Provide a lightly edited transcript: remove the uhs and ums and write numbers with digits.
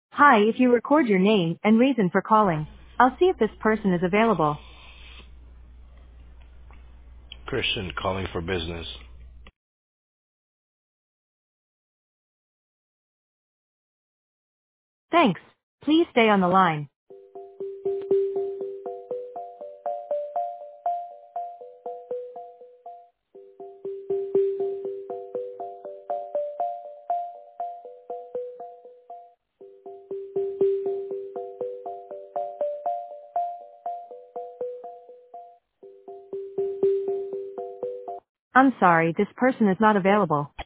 Hi, if you record your name and reason for calling, I'll see if this person is available. Christian calling for business. Thanks. Please stay on the line. I'm sorry, this person is not available.